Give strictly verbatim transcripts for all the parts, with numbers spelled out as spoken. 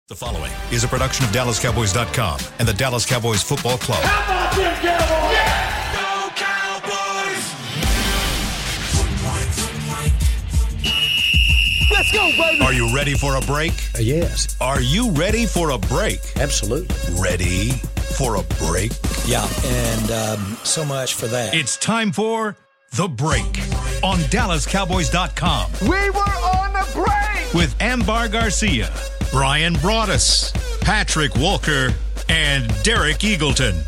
The following is a production of Dallas Cowboys dot com and the Dallas Cowboys Football Club. How about them Cowboys? Yeah! Go Cowboys! Let's go, baby! Are you ready for a break? Uh, yes. Are you ready for a break? Absolutely. Ready for a break? Yeah, and um, so much for that. It's time for The Break on Dallas Cowboys dot com. We were on the break! With Ambar Garcia, Brian Broaddus, Patrick Walker, and Derek Eagleton.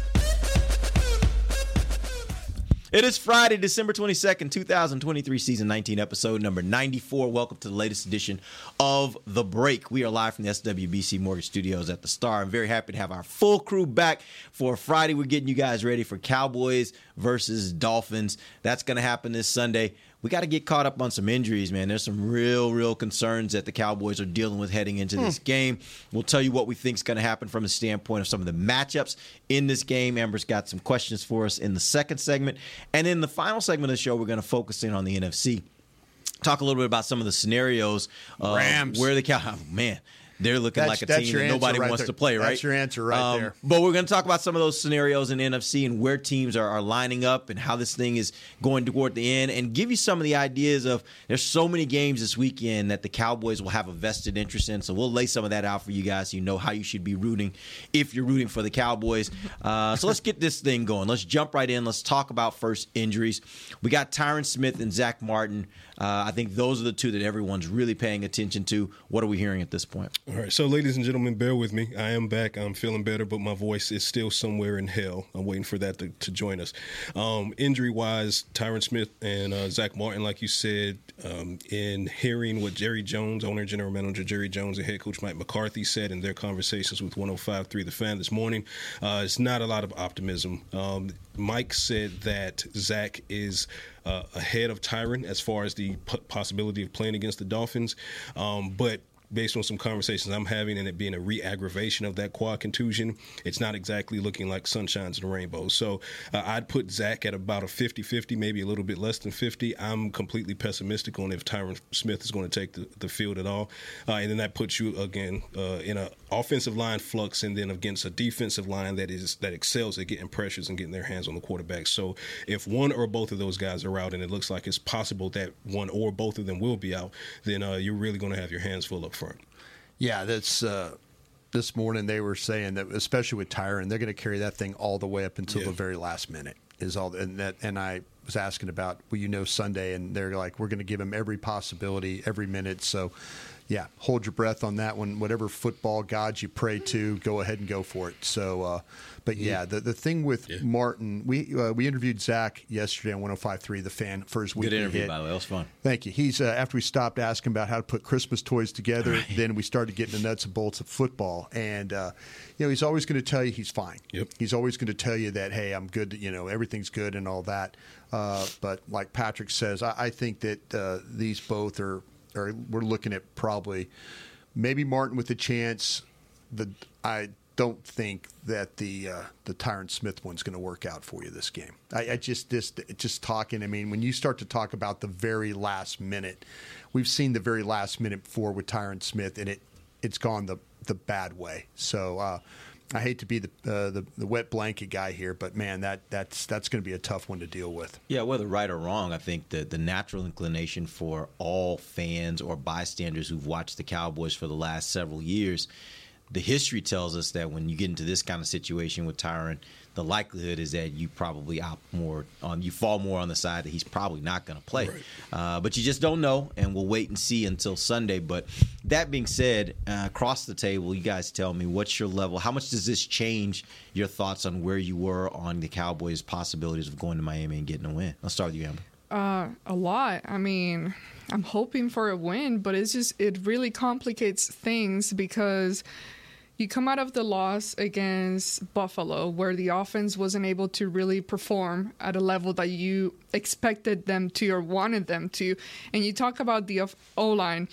It is Friday, December twenty-second, twenty twenty-three, season nineteen, episode number ninety-four. Welcome to the latest edition of The Break. We are live from the S W B C Mortgage Studios at the Star. I'm very happy to have our full crew back for Friday. We're getting you guys ready for Cowboys versus Dolphins. That's going to happen this Sunday. We got to get caught up on some injuries, man. There's some real, real concerns that the Cowboys are dealing with heading into hmm. this game. We'll tell you what we think is going to happen from the standpoint of some of the matchups in this game. Amber's got some questions for us in the second segment. And in the final segment of the show, we're going to focus in on the N F C. Talk a little bit about some of the scenarios. Uh, Rams. Where the Cowboys, oh, man. They're looking that's, like a team that nobody right wants there. to play, right? That's your answer right um, there. But we're going to talk about some of those scenarios in the N F C and where teams are, are lining up and how this thing is going toward the end, and give you some of the ideas of there's so many games this weekend that the Cowboys will have a vested interest in. So we'll lay some of that out for you guys so you know how you should be rooting if you're rooting for the Cowboys. Uh, so let's get this thing going. Let's jump right in. Let's talk about first injuries. We got Tyron Smith and Zach Martin. Uh, I think those are the two that everyone's really paying attention to. What are we hearing at this point? All right, so ladies and gentlemen, bear with me. I am back. I'm feeling better, but my voice is still somewhere in hell. I'm waiting for that to, to join us. Um, injury-wise, Tyron Smith and uh, Zach Martin, like you said, um, in hearing what Jerry Jones, owner and general manager Jerry Jones, and head coach Mike McCarthy said in their conversations with one oh five point three The Fan this morning, uh, it's not a lot of optimism. Um, Mike said that Zach is uh, ahead of Tyron as far as the p- possibility of playing against the Dolphins, um, but based on some conversations I'm having and it being a re-aggravation of that quad contusion, it's not exactly looking like sunshines and rainbows. So uh, I'd put Zach at about a fifty-fifty, maybe a little bit less than fifty. I'm completely pessimistic on if Tyron Smith is going to take the, the field at all. Uh, and then that puts you, again, uh, in an offensive line flux and then against a defensive line that is that excels at getting pressures and getting their hands on the quarterback. So if one or both of those guys are out, and it looks like it's possible that one or both of them will be out, then uh, you're really going to have your hands full up front. Yeah, that's uh, this morning they were saying that, especially with Tyron, they're going to carry that thing all the way up until yeah. the very last minute. Is all, and that, and I was asking about, well, you know, Sunday, and they're like, we're going to give him every possibility, every minute. So, yeah, hold your breath on that one. Whatever football gods you pray to, go ahead and go for it. So, uh, but yeah, the the thing with yeah. Martin, we uh, we interviewed Zach yesterday on one oh five point three The Fan for his weekly Good interview, hit. by the way. That was fun. Thank you. He's uh, after we stopped asking about how to put Christmas toys together, right. then we started getting the nuts and bolts of football. And uh, you know, he's always going to tell you he's fine. Yep. He's always going to tell you that, hey, I'm good. You know, everything's good and all that. Uh, but like Patrick says, I, I think that uh, these both are, are. We're looking at probably maybe Martin with a chance. The I. don't think that the uh, the Tyron Smith one's going to work out for you this game. I, I just just just talking. I mean, when you start to talk about the very last minute, we've seen the very last minute before with Tyron Smith, and it it's gone the the bad way. So uh, I hate to be the, uh, the the wet blanket guy here, but man, that that's that's going to be a tough one to deal with. Yeah, whether right or wrong, I think the the natural inclination for all fans or bystanders who've watched the Cowboys for the last several years, the history tells us that when you get into this kind of situation with Tyron, the likelihood is that you probably opt more on, you fall more on the side that he's probably not going to play. Right. Uh, but you just don't know, and we'll wait and see until Sunday. But that being said, uh, across the table, you guys tell me, what's your level? How much does this change your thoughts on where you were on the Cowboys' possibilities of going to Miami and getting a win? I'll start with you, Amber. Uh, a lot. I mean, I'm hoping for a win, but it's just, it really complicates things because you come out of the loss against Buffalo where the offense wasn't able to really perform at a level that you expected them to or wanted them to. And you talk about the O-line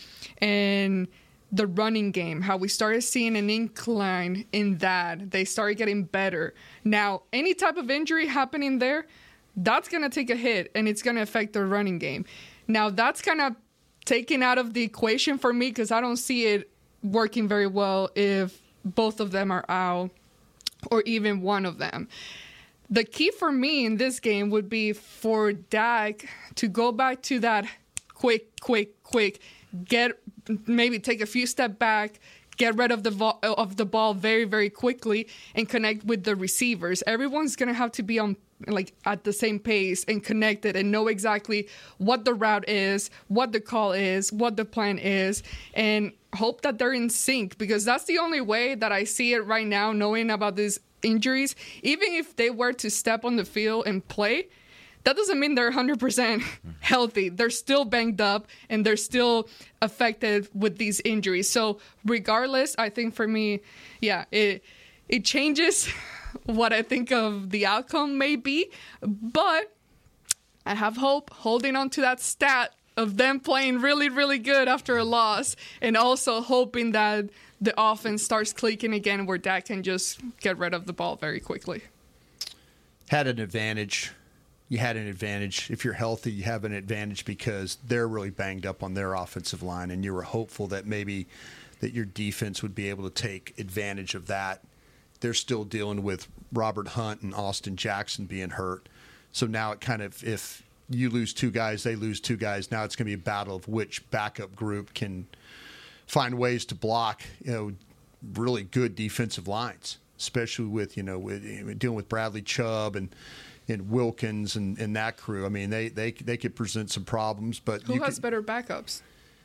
and the running game, how we started seeing an incline in that. They started getting better. Now, any type of injury happening there, that's going to take a hit, and it's going to affect their running game. Now, that's kind of taken out of the equation for me because I don't see it working very well if both of them are out or even one of them. The key for me in this game would be for Dak to go back to that quick, quick, quick, get maybe take a few steps back, get rid of the vo- of the ball very, very quickly and connect with the receivers. Everyone's going to have to be on like at the same pace and connected and know exactly what the route is, what the call is, what the plan is, and hope that they're in sync, because that's the only way that I see it right now, knowing about these injuries. Even if they were to step on the field and play, that doesn't mean they're one hundred percent healthy. They're still banged up and they're still affected with these injuries. So regardless, I think for me, yeah, it it changes what I think of the outcome may be. But I have hope holding on to that stat of them playing really, really good after a loss, and also hoping that the offense starts clicking again where Dak can just get rid of the ball very quickly. Had an advantage. You had an advantage. If you're healthy, you have an advantage because they're really banged up on their offensive line, and you were hopeful that maybe that your defense would be able to take advantage of that. They're still dealing with Robert Hunt and Austin Jackson being hurt. So now it kind of, if you lose two guys, they lose two guys, now it's going to be a battle of which backup group can find ways to block, you know, really good defensive lines, especially with, you know, with, dealing with Bradley Chubb and and Wilkins and, and that crew. I mean, they, they they could present some problems. But who you has could, better backups?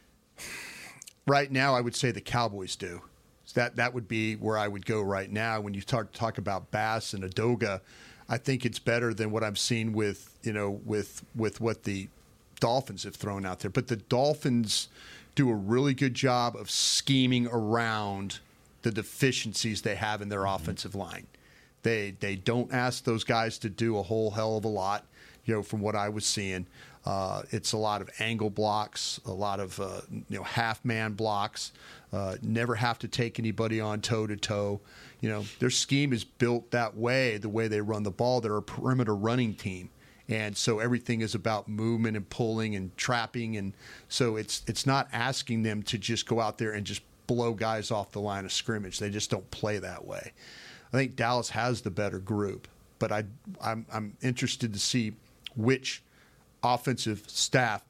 Right now, I would say the Cowboys do. So that that would be where I would go right now. When you start to talk about Bass and Adoga, I think it's better than what I'm seeing with, you know, with with what the Dolphins have thrown out there. But the Dolphins do a really good job of scheming around the deficiencies they have in their offensive line. They they don't ask those guys to do a whole hell of a lot, you know, from what I was seeing. Uh, it's a lot of angle blocks, a lot of, uh, you know, half-man blocks, uh, never have to take anybody on toe-to-toe. You know, their scheme is built that way, the way they run the ball. They're a perimeter running team. And so everything is about movement and pulling and trapping. And so it's it's not asking them to just go out there and just blow guys off the line of scrimmage. They just don't play that way. I think Dallas has the better group, but I, I'm, I'm interested to see which offensive staff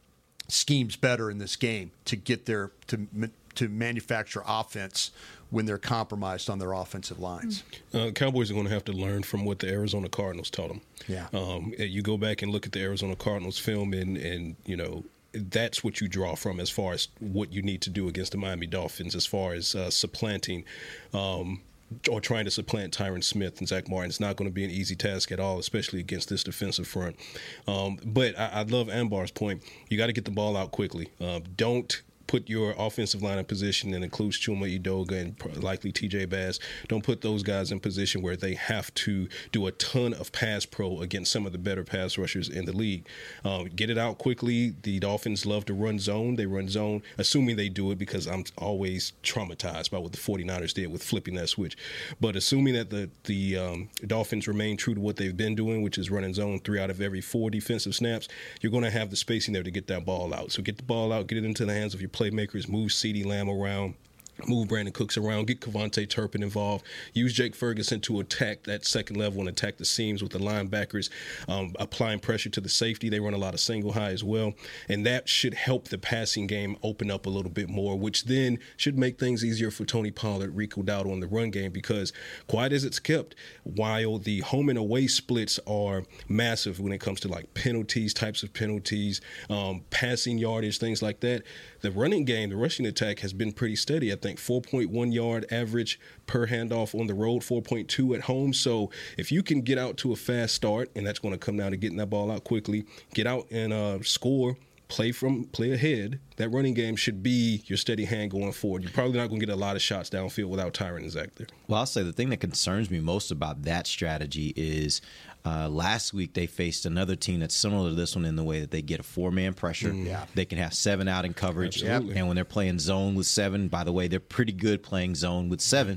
schemes better in this game to get their to to manufacture offense when they're compromised on their offensive lines. Uh, Cowboys are going to have to learn from what the Arizona Cardinals taught them. Yeah. Um, you go back and look at the Arizona Cardinals film, and and you know. That's what you draw from as far as what you need to do against the Miami Dolphins, as far as uh, supplanting um, or trying to supplant Tyron Smith and Zach Martin. It's not going to be an easy task at all, especially against this defensive front. Um, but I, I love Ambar's point. You got to get the ball out quickly. Uh, don't put your offensive line in position, that includes Chuma Edoga and likely T J Bass. Don't put those guys in position where they have to do a ton of pass pro against some of the better pass rushers in the league. Um, get it out quickly. The Dolphins love to run zone. They run zone, assuming they do it, because I'm always traumatized by what the 49ers did with flipping that switch. But assuming that the, the um, Dolphins remain true to what they've been doing, which is running zone three out of every four defensive snaps, you're going to have the spacing there to get that ball out. So get the ball out, get it into the hands of your playmakers, move CeeDee Lamb around, move Brandon Cooks around, get Kevontae Turpin involved, use Jake Ferguson to attack that second level and attack the seams with the linebackers, um, applying pressure to the safety. They run a lot of single high as well, and that should help the passing game open up a little bit more, which then should make things easier for Tony Pollard, Rico Dowdle in the run game, because quiet as it's kept, while the home and away splits are massive when it comes to like penalties, types of penalties, um, passing yardage, things like that, the running game, the rushing attack has been pretty steady. I think four point one yard average per handoff on the road, four point two at home. So if you can get out to a fast start, and that's going to come down to getting that ball out quickly, get out and uh, score, play from play ahead, that running game should be your steady hand going forward. You're probably not going to get a lot of shots downfield without Tyron and Zach there. Well, I'll say the thing that concerns me most about that strategy is uh, last week they faced another team that's similar to this one in the way that they get a four-man pressure. Mm. Yeah. They can have seven out in coverage. Absolutely. And when they're playing zone with seven, by the way, they're pretty good playing zone with seven.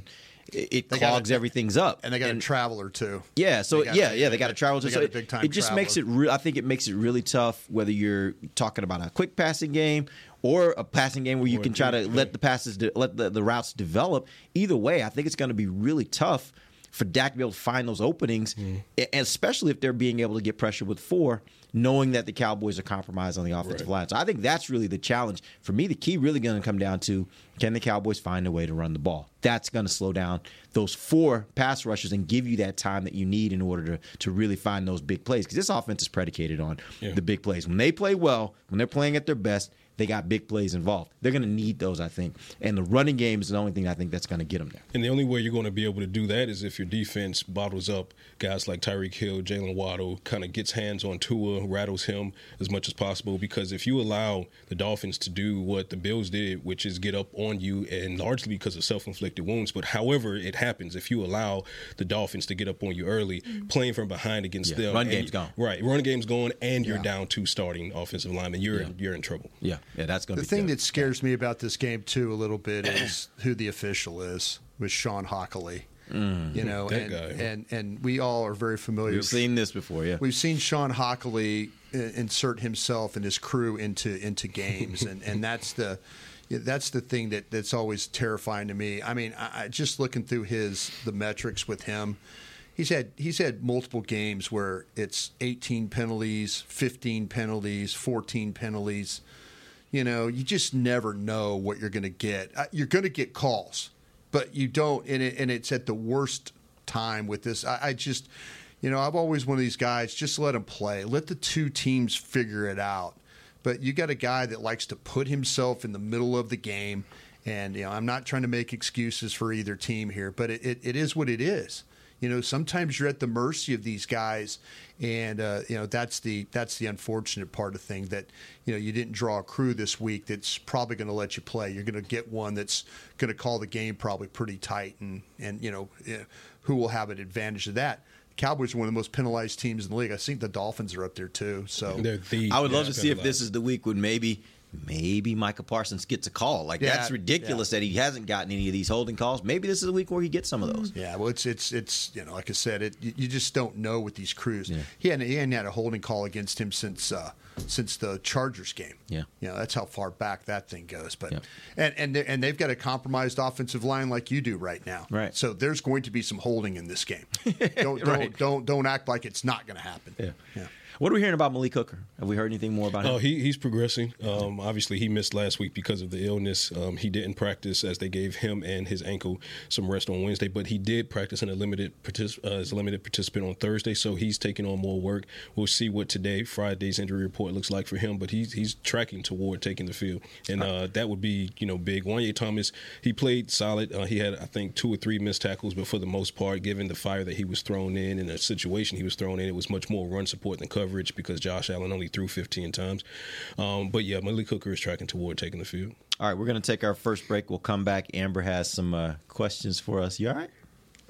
it, it They clogs got a- everything's up. And they got a traveler too. Yeah, so got- yeah, yeah, they got a travel. they So got a it- big-time it just makes it. traveler. Re- I think it makes it really tough whether you're talking about a quick passing game or a passing game where you Or can try to deep, let yeah. the passes, de- let the, the routes develop. Either way, I think it's going to be really tough for Dak to be able to find those openings, Mm. and especially if they're being able to get pressure with four, knowing that the Cowboys are compromised on the offensive Right. line. So I think that's really the challenge. For me, the key really going to come down to, can the Cowboys find a way to run the ball? That's going to slow down those four pass rushers and give you that time that you need in order to, to really find those big plays. Because this offense is predicated on Yeah. the big plays. When they play well, when they're playing at their best, they got big plays involved. They're going to need those, I think. And the running game is the only thing I think that's going to get them there. And the only way you're going to be able to do that is if your defense bottles up guys like Tyreek Hill, Jalen Waddle, kind of gets hands on Tua, rattles him as much as possible. Because if you allow the Dolphins to do what the Bills did, which is get up on you, and largely because of self-inflicted wounds, but however it happens, if you allow the Dolphins to get up on you early, playing from behind against Yeah, them. run and game's you- gone. Right, run game's gone, and you're Yeah. down two starting offensive linemen. You're, Yeah. you're in trouble. Yeah, yeah, that's going to The be thing tough. that scares me about this game too a little bit is who the official is with Sean Hockley. You know, That and, guy. and and we all are very familiar. We've seen this before, yeah. We've seen Sean Hockley uh, insert himself and his crew into into games, and, and that's the that's the thing that, that's always terrifying to me. I mean, I, I just looking through his the metrics with him, he's had he's had multiple games where it's eighteen penalties, fifteen penalties, fourteen penalties. You know, you just never know what you're going to get. Uh, You're going to get calls, but you don't, and, it, and it's at the worst time with this. I, I just, you know, I'm always one of these guys, just let them play. Let the two teams figure it out. But you got a guy that likes to put himself in the middle of the game, and, you know, I'm not trying to make excuses for either team here, but it, it, it is what it is. You know, sometimes you're at the mercy of these guys, and uh, you know that's the that's the unfortunate part of thing that you know you didn't draw a crew this week that's probably going to let you play. You're going to get one that's going to call the game probably pretty tight, and and you know eh, who will have an advantage of that. Cowboys are one of the most penalized teams in the league. I think the Dolphins are up there too. So They're the I would love to most see if this penalized. is the week when maybe maybe Micah Parsons gets a call. Like Yeah, that's ridiculous that he hasn't gotten any of these holding calls. Maybe this is a week where he gets some of those. yeah, well, it's it's it's you know, like I said, it you, you just don't know with these crews. He hadn't he hadn't had a holding call against him since uh, since the Chargers game. Yeah. you know that's how far back that thing goes. But Yeah. and and they, and they've got a compromised offensive line like you do right now. Right. So there's going to be some holding in this game. Don't don't Right. don't don't act like it's not going to happen. Yeah. Yeah. What are we hearing about Malik Hooker? Have we heard anything more about him? Oh, he he's progressing. Um, obviously, he missed last week because of the illness. Um, he didn't practice as they gave him and his ankle some rest on Wednesday, but he did practice in a limited partic- uh, as a limited participant on Thursday. So he's taking on more work. We'll see what today Friday's injury report looks like for him, but he's he's tracking toward taking the field, and uh, that would be you know big. Wanye Thomas, he played solid. Uh, he had I think two or three missed tackles, but for the most part, given the fire that he was thrown in and the situation he was thrown in, it was much more run support than coverage because Josh Allen only threw fifteen times. Um, but yeah, Malik Hooker is tracking toward taking the field. All right, we're going to take our first break. We'll come back. Amber has some uh, questions for us. You all right?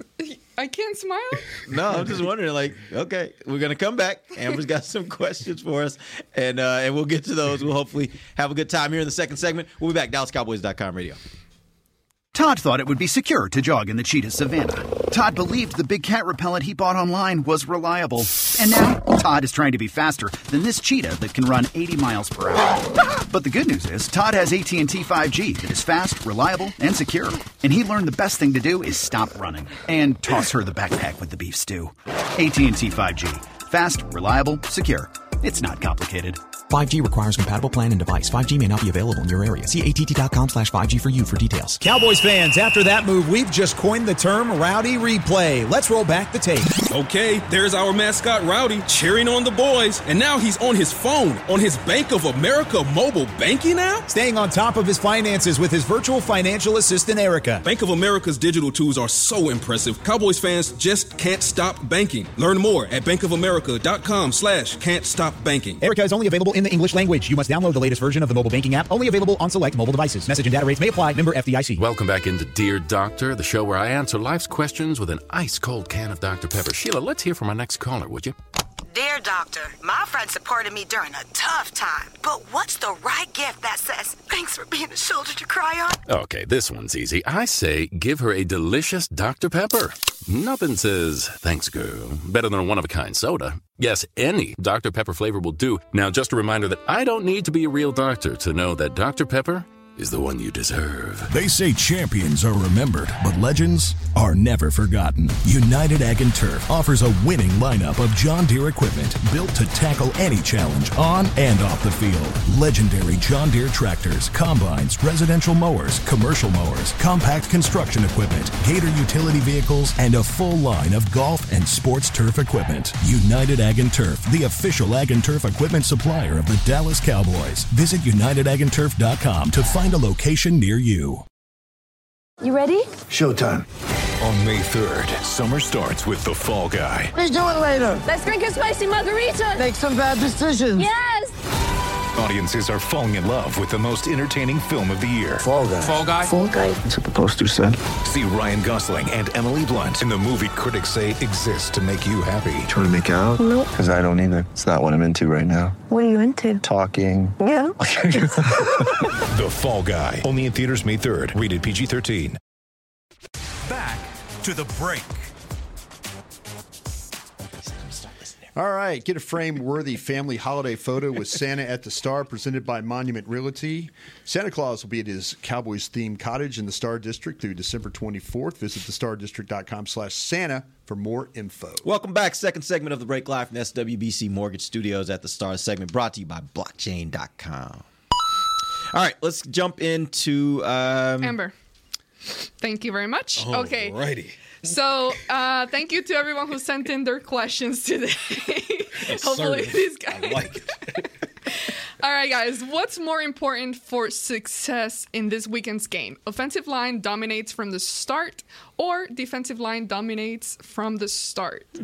I can't smile. No, I'm just wondering. Like, okay, we're going to come back. Amber's got some questions for us, and uh, and we'll get to those. We'll hopefully have a good time here in the second segment. We'll be back. Dallas Cowboys dot com radio. Todd thought it would be secure to jog in the cheetah savanna. Todd believed the big cat repellent he bought online was reliable. And now, Todd is trying to be faster than this cheetah that can run eighty miles per hour. But the good news is, Todd has A T and T five G that is fast, reliable, and secure. And he learned the best thing to do is stop running and toss her the backpack with the beef stew. A T and T five G. Fast, reliable, secure. It's not complicated. five G requires compatible plan and device. five G may not be available in your area. See A T T dot com slash five G for you for details. Cowboys fans, after that move, we've just coined the term Rowdy Replay. Let's roll back the tape. Okay, there's our mascot Rowdy cheering on the boys. And now he's on his phone on his Bank of America mobile banking app? Staying on top of his finances with his virtual financial assistant, Erica. Bank of America's digital tools are so impressive. Cowboys fans just can't stop banking. Learn more at bankofamerica.com slash can't stop banking. Erica is only available in the English language. You must download the latest version of the mobile banking app, only available on select mobile devices. Message and data rates may apply. Member F D I C. Welcome back into Dear Doctor, the show where I answer life's questions with an ice-cold can of Doctor Pepper. Sheila, let's hear from our next caller, would you? Dear Doctor, my friend supported me during a tough time. But what's the right gift that says, thanks for being a shoulder to cry on? Okay, this one's easy. I say give her a delicious Doctor Pepper. Nothing says, thanks, girl, better than a one-of-a-kind soda. Yes, any Doctor Pepper flavor will do. Now, just a reminder that I don't need to be a real doctor to know that Doctor Pepper is the one you deserve. They say champions are remembered, but legends are never forgotten. United Ag and Turf offers a winning lineup of John Deere equipment built to tackle any challenge on and off the field. Legendary John Deere tractors, combines, residential mowers, commercial mowers, compact construction equipment, Gator utility vehicles, and a full line of golf and sports turf equipment. United Ag and Turf, the official Ag and Turf equipment supplier of the Dallas Cowboys. Visit united ag and turf dot com to find a location near you. You ready? Showtime. On May third, summer starts with The Fall Guy. Let's do it later. Let's drink a spicy margarita. Make some bad decisions. Yes. Audiences are falling in love with the most entertaining film of the year. Fall Guy. Fall Guy? Fall Guy. That's what the poster said. See Ryan Gosling and Emily Blunt in the movie critics say exists to make you happy. Trying to make it out? Nope. Because I don't either. It's not what I'm into right now. What are you into? Talking. Yeah. The Fall Guy. Only in theaters May third. Rated P G thirteen. Back to the break. All right, get a frame-worthy family holiday photo with Santa at the Star, presented by Monument Realty. Santa Claus will be at his Cowboys-themed cottage in the Star District through December twenty-fourth. Visit the star district dot com slash Santa for more info. Welcome back. Second segment of the break, live from S W B C Mortgage Studios at the Star, segment brought to you by blockchain dot com. All right, let's jump into um, Amber. Thank you very much. Oh, okay. Righty. So, uh, thank you to everyone who sent in their questions today. Hopefully, these guys. I like it. All right, guys. What's more important for success in this weekend's game? Offensive line dominates from the start, or defensive line dominates from the start? Hmm.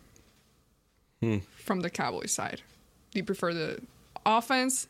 Hmm. From the Cowboys side, do you prefer the offense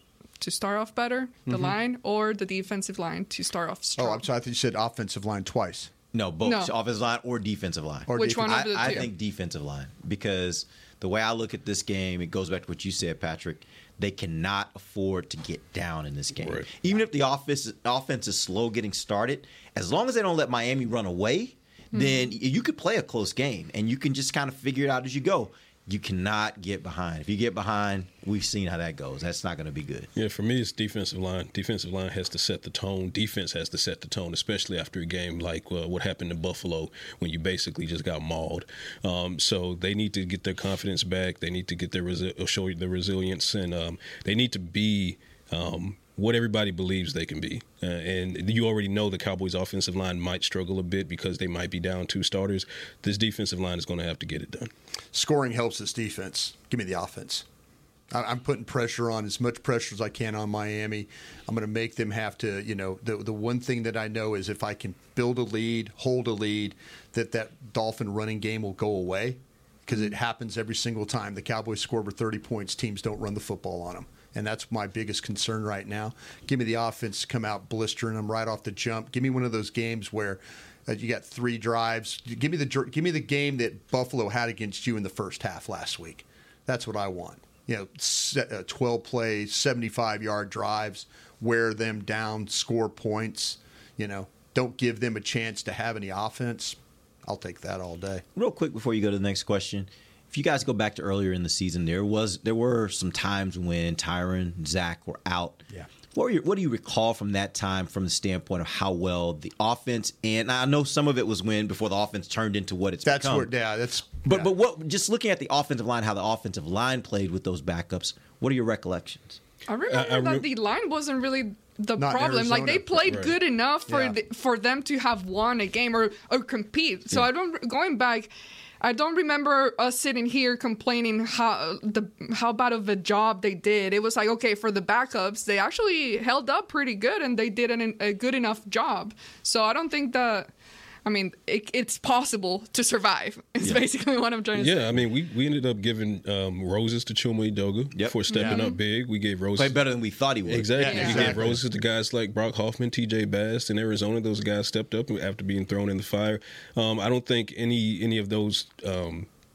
to start off better, the Mm-hmm. line, or the defensive line to start off strong? Oh, I'm sorry. I thought you said offensive line twice. No, both No. offensive line or defensive line. Or Which defense- one of the I, I two? think defensive line, because the way I look at this game, it goes back to what you said, Patrick. They cannot afford to get down in this game. Right. Even if the offense, offense is slow getting started, as long as they don't let Miami run away, then you could play a close game, and you can just kind of figure it out as you go. You cannot get behind. If you get behind, we've seen how that goes. That's not going to be good. Yeah, for me, it's defensive line. Defensive line has to set the tone. Defense has to set the tone, especially after a game like uh, what happened in Buffalo when you basically just got mauled. Um, so they need to get their confidence back. They need to get their resi- show their resilience, and um, they need to be um, what everybody believes they can be. Uh, and you already know the Cowboys' offensive line might struggle a bit because they might be down two starters. This defensive line is going to have to get it done. Scoring helps this defense. Give me the offense. I- I'm putting pressure on, as much pressure as I can on Miami. I'm going to make them have to, you know, the the one thing that I know is if I can build a lead, hold a lead, that that Dolphin running game will go away, because it happens every single time. The Cowboys score over thirty points, teams don't run the football on them. And that's my biggest concern right now. Give me the offense to come out blistering them right off the jump. Give me one of those games where uh, you got three drives. Give me the give me the game that Buffalo had against you in the first half last week. That's what I want. You know, set, uh, twelve plays, seventy-five yard drives, wear them down, score points. You know, don't give them a chance to have any offense. I'll take that all day. Real quick before you go to the next question, if you guys go back to earlier in the season, there was there were some times when Tyron and Zach were out. Yeah. What, were your, what do you recall from that time from the standpoint of how well the offense, and I know some of it was when before the offense turned into what it's That's become. where, yeah, that's. But yeah. but what just looking at the offensive line, how the offensive line played with those backups, what are your recollections? I remember I- I that re- the line wasn't really the Not in problem. Like they Arizona. played Right. good enough for Yeah. the, for them to have won a game or or compete. So I don't going back. I don't remember us sitting here complaining how the how bad of a job they did. It was like, okay, for the backups, they actually held up pretty good and they did an, a good enough job. So I don't think that. I mean, it, it's possible to survive. It's Yeah. basically what I'm trying to say. Yeah, I mean, we, we ended up giving um, roses to Chuma Edoga Yep. for stepping Yeah. up big. We gave roses. Played better than we thought he would. Exactly. Yeah. We Exactly. gave roses to guys like Brock Hoffman, T J Bass in Arizona. Those guys stepped up after being thrown in the fire. Um, I don't think any any of those um,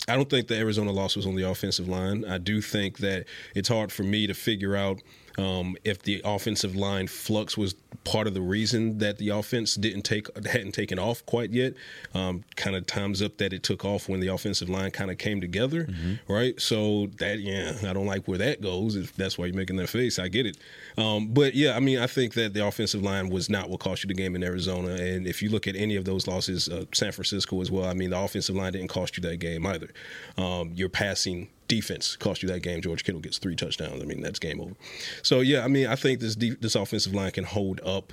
I don't think the Arizona loss was on the offensive line. I do think that it's hard for me to figure out um, if the offensive line flux was part of the reason that the offense didn't take hadn't taken off quite yet. Um, kind of times up that it took off when the offensive line kind of came together, mm-hmm. right? So that yeah, I don't like where that goes. If that's why you're making that face, I get it. Um, but yeah, I mean, I think that the offensive line was not what cost you the game in Arizona. And if you look at any of those losses, uh, San Francisco as well. I mean, the offensive line didn't cost you that game either. Um, your passing defense cost you that game. George Kittle gets three touchdowns. I mean, that's game over. So, yeah, I mean, I think this de- this offensive line can hold up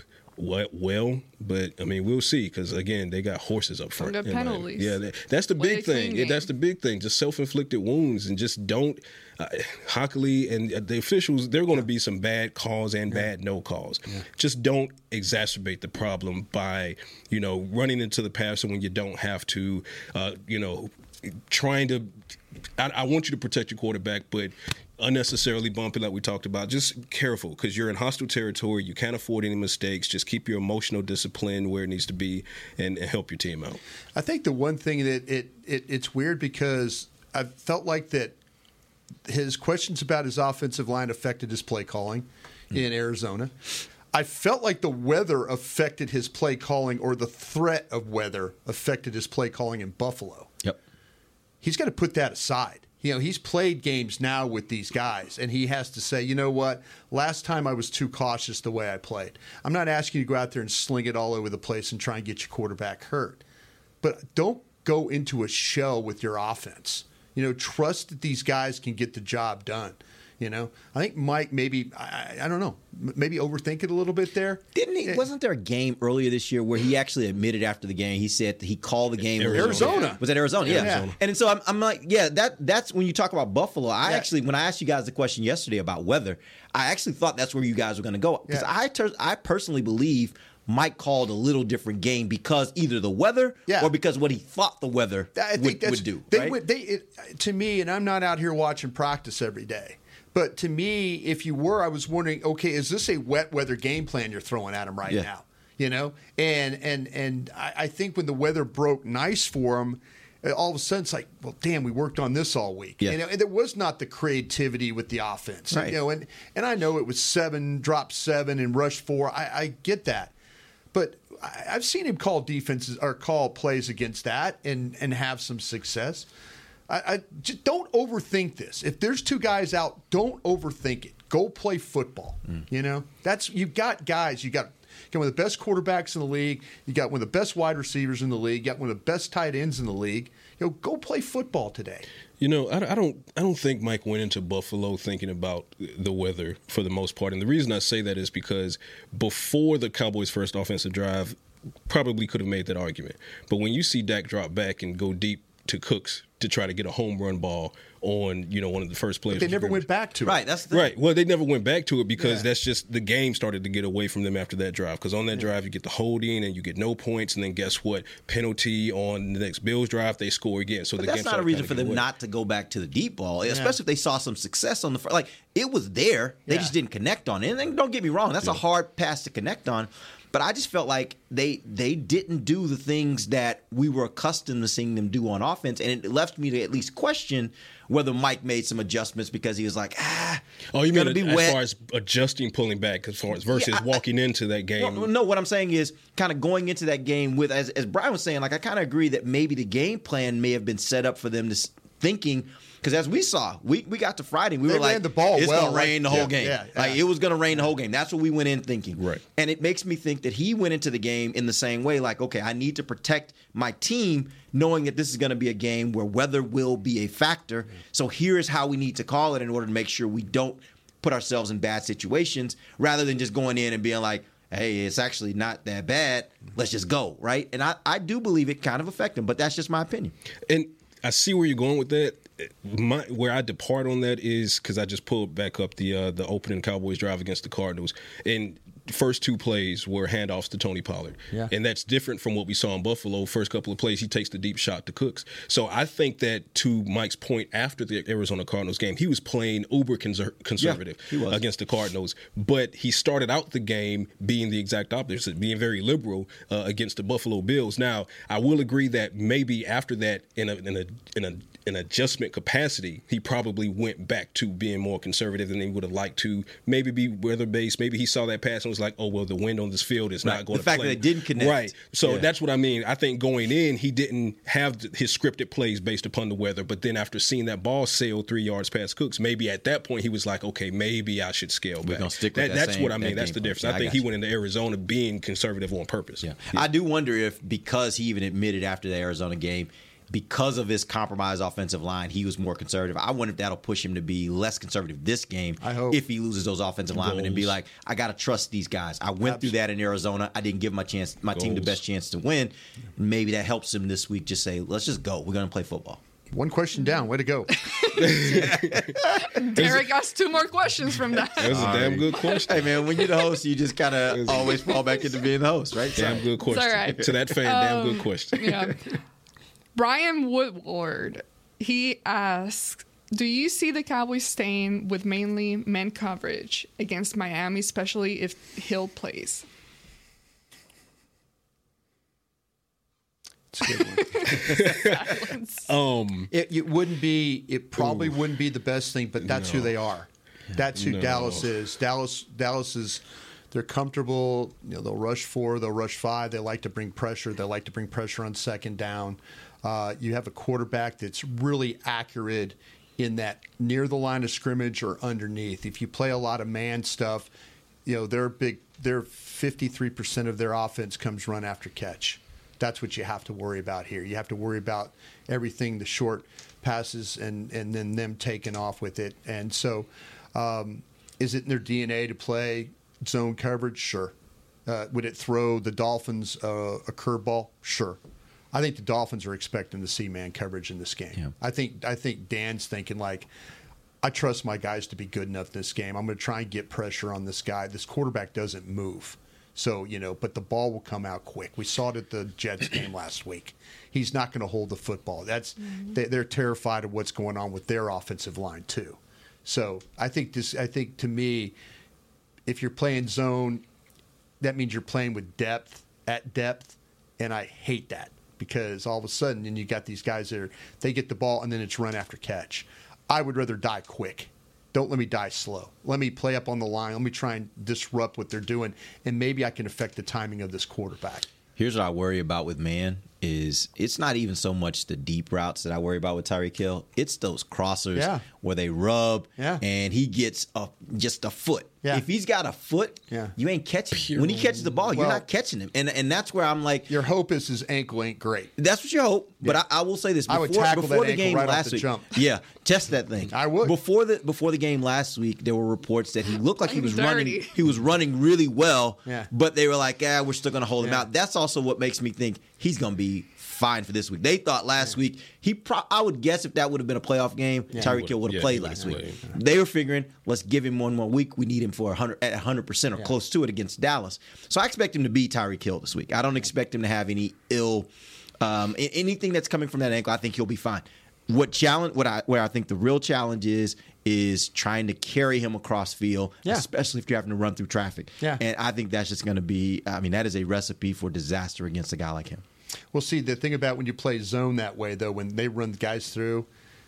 well, but, I mean, we'll see because, again, they got horses up front. Got penalties. Yeah, that, that's the big thing. Yeah, that's the big thing. Just self-inflicted wounds and just don't uh, – Hockley and uh, the officials, there are going to be some bad calls and yeah. bad no calls. Yeah. Just don't exacerbate the problem by, you know, running into the passer when you don't have to, uh, you know, trying to – I, I want you to protect your quarterback, but unnecessarily bumping like we talked about. Just careful because you're in hostile territory. You can't afford any mistakes. Just keep your emotional discipline where it needs to be and, and help your team out. I think the one thing that it, it it's weird because I felt like that his questions about his offensive line affected his play calling mm-hmm. in Arizona. I felt like the weather affected his play calling or the threat of weather affected his play calling in Buffalo. Yep. He's got to put that aside. You know, he's played games now with these guys, and he has to say, you know what, last time I was too cautious the way I played. I'm not asking you to go out there and sling it all over the place and try and get your quarterback hurt. But don't go into a shell with your offense. You know, trust that these guys can get the job done. You know, I think Mike maybe, I, I don't know, maybe overthink it a little bit there. Didn't he? Wasn't there a game earlier this year where he actually admitted after the game, he said that he called the game. Arizona. Arizona. Was that Arizona? Yeah. Arizona. And so I'm, I'm like, yeah, that that's when you talk about Buffalo. I yeah. actually, when I asked you guys the question yesterday about weather, I actually thought that's where you guys were going to go. Because yeah. I, ter- I personally believe Mike called a little different game because either the weather yeah. or because what he thought the weather I think would, would do. They right? would, they, it, to me, and I'm not out here watching practice every day, but to me, if you were, I was wondering, okay, is this a wet weather game plan you're throwing at him right yeah. now? You know, and and and I, I think when the weather broke nice for him, all of a sudden it's like, well, damn, we worked on this all week. Yeah. You know, and there was not the creativity with the offense. Right. You know, and and I know it was seven, drop seven, and rush four. I, I get that, but I, I've seen him call defenses or call plays against that and and have some success. I, I just don't overthink this. If there's two guys out, don't overthink it. Go play football. Mm. You know, that's you've got guys. You got, you got one of the best quarterbacks in the league. You got one of the best wide receivers in the league. You got one of the best tight ends in the league. You know, go play football today. You know, I, I don't. I don't think Mike went into Buffalo thinking about the weather for the most part. And the reason I say that is because before the Cowboys' first offensive drive, probably could have made that argument. But when you see Dak drop back and go deep to Cooks to try to get a home run ball on, you know, one of the first plays. But they never went back to it. Right, that's the right. Well, they never went back to it because Yeah. that's just the game started to get away from them after that drive. Because on that drive, you get the holding and you get no points, and then guess what? Penalty on the next Bills drive, they score again. So But the that's game not a started reason kinda for them getting away. not to go back to the deep ball, especially if they saw some success on the front. Like, it was there. They Yeah. just didn't connect on it. And don't get me wrong, that's a hard pass to connect on. But I just felt like they they didn't do the things that we were accustomed to seeing them do on offense. And it left me to at least question whether Mike made some adjustments because he was like, ah, Oh, you it's mean gonna be as wet. far as adjusting, pulling back, as far as versus Yeah, I- walking into that game? No, no, what I'm saying is kind of going into that game with, as, as Brian was saying, like I kind of agree that maybe the game plan may have been set up for them to s- thinking, because as we saw, we, we got to Friday, we They were like, ran the ball it's well, going to rain like- the whole yeah, game. yeah, Like yeah. it was going to rain the whole game. That's what we went in thinking. Right. And it makes me think that he went into the game in the same way, like, okay, I need to protect my team, knowing that this is going to be a game where weather will be a factor. So here's how we need to call it in order to make sure we don't put ourselves in bad situations, rather than just going in and being like, hey, it's actually not that bad. Let's just go, right? And I, I do believe it kind of affected him, but that's just my opinion. And I see where you're going with that. My, where I depart on that is because I just pulled back up the uh, the opening Cowboys drive against the Cardinals, and first two plays were handoffs to Tony Pollard. Yeah. And that's different from what we saw in Buffalo. First couple of plays, he takes the deep shot to Cooks. So I think that, to Mike's point, after the Arizona Cardinals game, he was playing uber conser- conservative Yeah, he was. against the Cardinals. But he started out the game being the exact opposite, being very liberal uh, against the Buffalo Bills. Now, I will agree that maybe after that, in a in a in a an adjustment capacity, he probably went back to being more conservative than he would have liked to. Maybe be weather based. Maybe he saw that pass and was like, "Oh well, the wind on this field is right. not going the to." fact play. that it didn't connect, right? So yeah. that's what I mean. I think going in, he didn't have his scripted plays based upon the weather. But then after seeing that ball sail three yards past Cooks, maybe at that point he was like, "Okay, maybe I should scale back." We're gonna stick with that, that that's same, what I mean. that That's the game difference. plan. I think I he you. went into Arizona being conservative on purpose. Yeah. yeah. I do wonder if because he even admitted after the Arizona game, because of his compromised offensive line, he was more conservative. I wonder if that'll push him to be less conservative this game. I hope. If he loses those offensive linemen and be like, I got to trust these guys. I went Absolutely. through that in Arizona. I didn't give my chance, my Goals. team the best chance to win. Maybe that helps him this week. Just say, let's just go. We're going to play football. One question down. Way to go. Derek asked two more questions from that. That was a damn good question. Hey, man, when you're the host, you just kind of always fall back into being the host, right? Damn good question. It's all right. To that fan, um, damn good question. Yeah. Brian Woodward, he asks, do you see the Cowboys staying with mainly man coverage against Miami, especially if Hill plays? It's a good one. um, it, it wouldn't be. It probably ooh. wouldn't be the best thing, but that's no. who they are. That's who no. Dallas is. Dallas. Dallas is. They're comfortable. You know, they'll rush four. They'll rush five. They like to bring pressure. They like to bring pressure on second down. Uh, you have a quarterback that's really accurate in that near the line of scrimmage or underneath. If you play a lot of man stuff, you know they're big. They're fifty-three percent of their offense comes run after catch. That's what you have to worry about here. You have to worry about everything, the short passes, and, and then them taking off with it. And so um, is it in their D N A to play zone coverage? Sure. Uh, would it throw the Dolphins uh, a curveball? Sure. I think the Dolphins are expecting to see man coverage in this game. Yeah. I think I think Dan's thinking like, I trust my guys to be good enough in this game. I'm going to try and get pressure on this guy. This quarterback doesn't move. So, you know, but the ball will come out quick. We saw it at the Jets game last week. He's not going to hold the football. That's mm-hmm. they, they're terrified of what's going on with their offensive line too. So I think this. I think to me, if you're playing zone, that means you're playing with depth at depth, and I hate that because all of a sudden, then you got these guys that are, they get the ball and then it's run after catch. I would rather die quick. Don't let me die slow. Let me play up on the line. Let me try and disrupt what they're doing, and maybe I can affect the timing of this quarterback. Here's what I worry about with man is it's not even so much the deep routes that I worry about with Tyreek Hill. It's those crossers yeah. where they rub yeah. and he gets a, just a foot. Yeah. If he's got a foot, yeah. you ain't catching him. When he catches the ball, well, you're not catching him. And and that's where I'm like, your hope is his ankle ain't great. That's what you hope. Yeah. But I, I will say this. Before, I would tackle before that the ankle game right last off the week, jump. Yeah, test that thing. I would. Before the before the game last week, there were reports that he looked like he was dirty. running. He was running really well. Yeah. But they were like, yeah, we're still going to hold him Yeah. out. That's also what makes me think he's going to be fine for this week. They thought last yeah. week he. Pro- I would guess if that would have been a playoff game, yeah, Tyreek Hill would have yeah, played last week. played. They were figuring, let's give him one more week. We need him for one hundred at one hundred percent or Yeah. close to it against Dallas. So I expect him to beat Tyreek Hill this week. I don't expect him to have any ill, um, anything that's coming from that ankle. I think he'll be fine. What challenge? What I where I think the real challenge is is trying to carry him across field, yeah. especially if you're having to run through traffic. Yeah. And I think that's just going to be. I mean, that is a recipe for disaster against a guy like him. Well, see, the thing about when you play zone that way, though, when they run the guys through,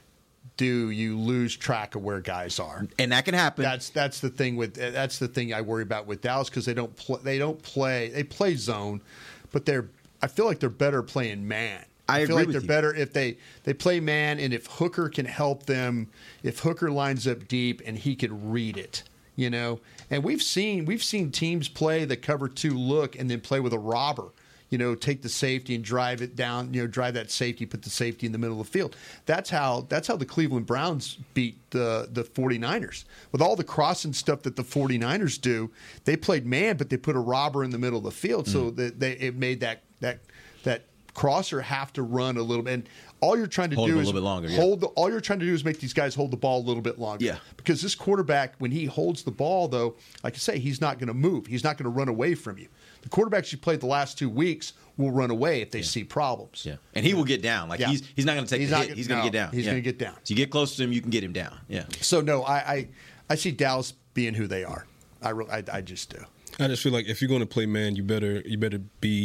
do you lose track of where guys are? And that can happen. That's that's the thing with that's the thing I worry about with Dallas because they don't pl- they don't play they play zone, but they're I feel like they're better playing man. I, I feel agree like with they're you. better if they, they play man, and if Hooker can help them, if Hooker lines up deep and he could read it, you know. And we've seen we've seen teams play the cover two look and then play with a robber, you know, take the safety and drive it down, you know, drive that safety, put the safety in the middle of the field. That's how that's how the Cleveland Browns beat the the 49ers. With all the crossing stuff that the 49ers do, they played man, but they put a robber in the middle of the field, mm. so that they it made that that that crosser have to run a little bit. And all you're trying to hold do a is little bit longer, hold yeah. the, all you're trying to do is make these guys hold the ball a little bit longer. Yeah. Because this quarterback, when he holds the ball, though, like I say, he's not going to move. He's not going to run away from you. The quarterbacks you played the last two weeks will run away if they yeah. see problems. Yeah. And he will get down. Like yeah. he's he's not going to take he's the not, hit. He's going to no, get down. He's yeah. going to get down. So you get close to him, you can get him down. Yeah. So no, I I, I see Dallas being who they are. I, re- I I just do. I just feel like if you're going to play man, you better you better be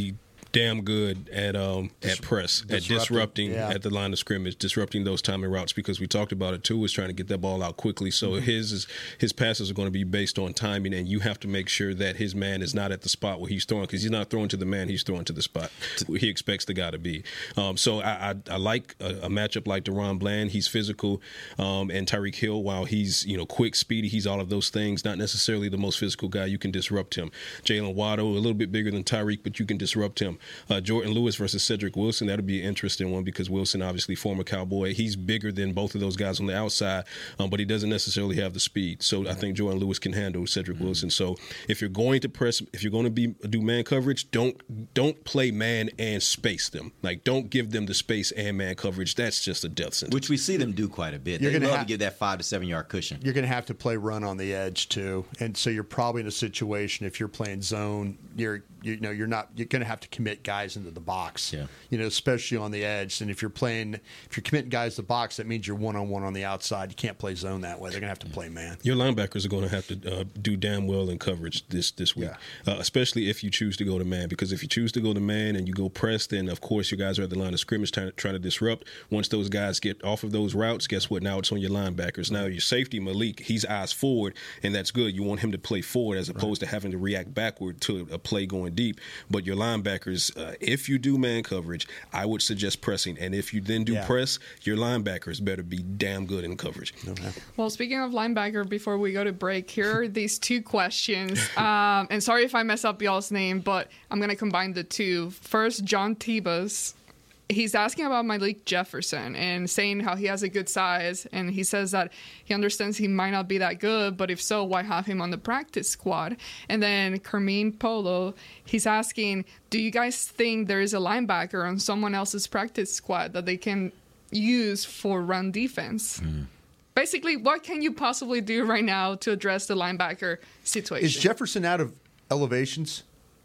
damn good at um, at press, disrupting, at disrupting yeah. at the line of scrimmage, disrupting those timing routes, because we talked about it too, is trying to get that ball out quickly. So Mm-hmm. his is, his passes are going to be based on timing, and you have to make sure that his man is not at the spot where he's throwing, because he's not throwing to the man, he's throwing to the spot where he expects the guy to be. Um, so I, I, I like a, a matchup like DaRon Bland. He's physical, um, and Tyreek Hill, while he's you know quick, speedy, he's all of those things, not necessarily the most physical guy. You can disrupt him. Jalen Waddle, a little bit bigger than Tyreek, but you can disrupt him. Uh, Jordan Lewis versus Cedric Wilson, that'll be an interesting one, because Wilson, obviously former Cowboy, he's bigger than both of those guys on the outside, um, but he doesn't necessarily have the speed. So I think Jordan Lewis can handle Cedric mm-hmm. Wilson. So if you're going to press, if you're going to be do man coverage, don't don't play man and space them. Like, don't give them the space and man coverage. That's just a death sentence. Which we see them do quite a bit. You're They gonna love ha- to give that five to seven yard cushion. You're going to have to play run on the edge too, and so you're probably in a situation, if you're playing zone, you're you know you're not you're going to have to commit guys into the box. Yeah. You know, especially on the edge. And if you're playing, if you're committing guys to the box, that means you're one on one on the outside. You can't play zone that way. They're going to have to play man. Your linebackers are going to have to uh, do damn well in coverage this this week, yeah. uh, especially if you choose to go to man. Because if you choose to go to man and you go press, then of course your guys are at the line of scrimmage trying, trying to disrupt. Once those guys get off of those routes, guess what? Now it's on your linebackers. Now your safety, Malik, he's eyes forward, and that's good. You want him to play forward as opposed right. to having to react backward to a play going deep. But your linebackers, uh, if you do man coverage, I would suggest pressing. And if you then do yeah. press, your linebackers better be damn good in coverage. Okay. Well, speaking of linebacker, before we go to break, here are these two questions. Um, and sorry if I mess up y'all's name, but I'm going to combine the two. First, John Tebas. He's asking about Malik Jefferson and saying how he has a good size. And he says that he understands he might not be that good, but if so, why have him on the practice squad? And then Carmine Polo, he's asking, do you guys think there is a linebacker on someone else's practice squad that they can use for run defense? Mm. Basically, what can you possibly do right now to address the linebacker situation? Is Jefferson out of elevations?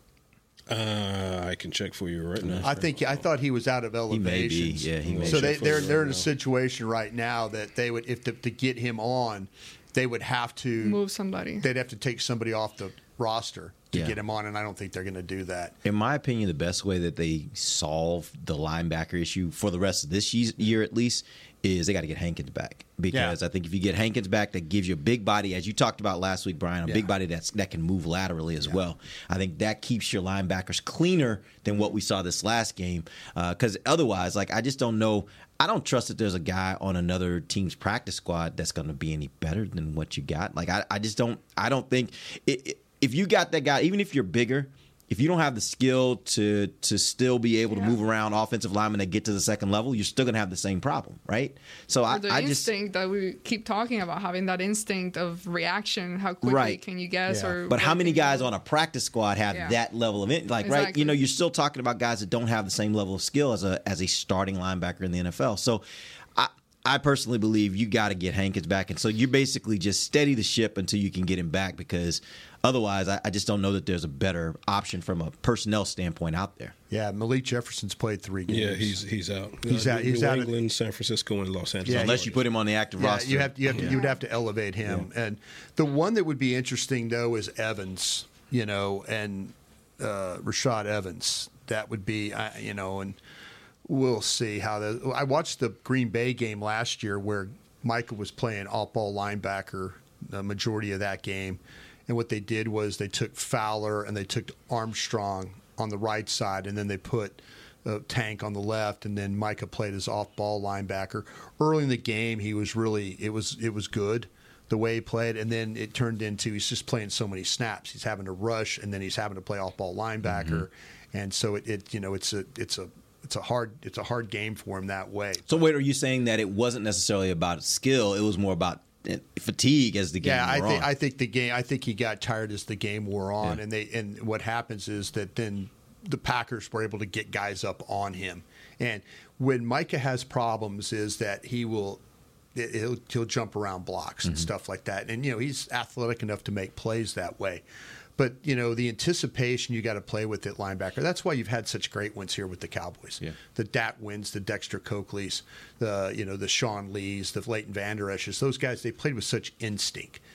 Uh, I can check for you right now. I think I thought he was out of elevations. He may be. Yeah, he may so be. they, they're they're in a now. situation right now that they would, if to, to get him on, they would have to move somebody. They'd have to take somebody off the roster to Yeah. get him on, and I don't think they're going to do that. In my opinion, the best way that they solve the linebacker issue for the rest of this year, at least, is they got to get Hankins back. Because Yeah. I think if you get Hankins back, that gives you a big body, as you talked about last week, Brian, a Yeah. big body that's that can move laterally as well. I think that keeps your linebackers cleaner than what we saw this last game. Because otherwise, like I just don't know. I don't trust that there's a guy on another team's practice squad that's going to be any better than what you got. Like I, I just don't. I don't think it, it, if you got that guy, even if you're bigger. If you don't have the skill to to still be able to Yeah. move around offensive linemen that get to the second level, you're still going to have the same problem, right? So Or I, the I just instinct that we keep talking about, having that instinct of reaction, how quickly Right. can you guess? Yeah. Or But how what many can you guys do? on a practice squad have Yeah. that level of it? Like, right? Exactly. You know, you're still talking about guys that don't have the same level of skill as a as a starting linebacker in the N F L. So, I I personally believe you got to get Hankins back, and so you're basically just steady the ship until you can get him back, because otherwise, I, I just don't know that there's a better option from a personnel standpoint out there. Yeah, Malik Jefferson's played three games. Yeah, he's he's out. He's Uh, out- he's New out of- England, San Francisco, and Los Angeles. Yeah, Unless you put him on the active Yeah, roster, you have you have to, Yeah. you would have to elevate him. And the one that would be interesting though is Evans, you know, and uh, Rashad Evans. That would be, uh, you know, and we'll see how the. I watched the Green Bay game last year where Micah was playing off-ball linebacker the majority of that game, and what they did was they took Fowler and they took Armstrong on the right side, and then they put uh, Tank on the left, and then Micah played as off-ball linebacker. Early in the game, he was really it was it was good the way he played, and then it turned into he's just playing so many snaps. He's having to rush, and then he's having to play off-ball linebacker, Mm-hmm. and so it, it you know it's a it's a it's a hard it's a hard game for him that way. So wait, are you saying that it wasn't necessarily about skill? It was more about fatigue as the game Yeah, I wore think on? I think the game. I think he got tired as the game wore on, Yeah. and they and what happens is that then the Packers were able to get guys up on him. And when Micah has problems, is that he will he'll he'll jump around blocks and Mhm. stuff like that. And you know he's athletic enough to make plays that way. But, you know, the anticipation you got to play with at linebacker. That's why you've had such great ones here with the Cowboys. Yeah. The Dat Wins, the Dexter Coakleys, the, you know, the Sean Lees, the Leighton Vander Esch's. Those guys, they played with such instinct.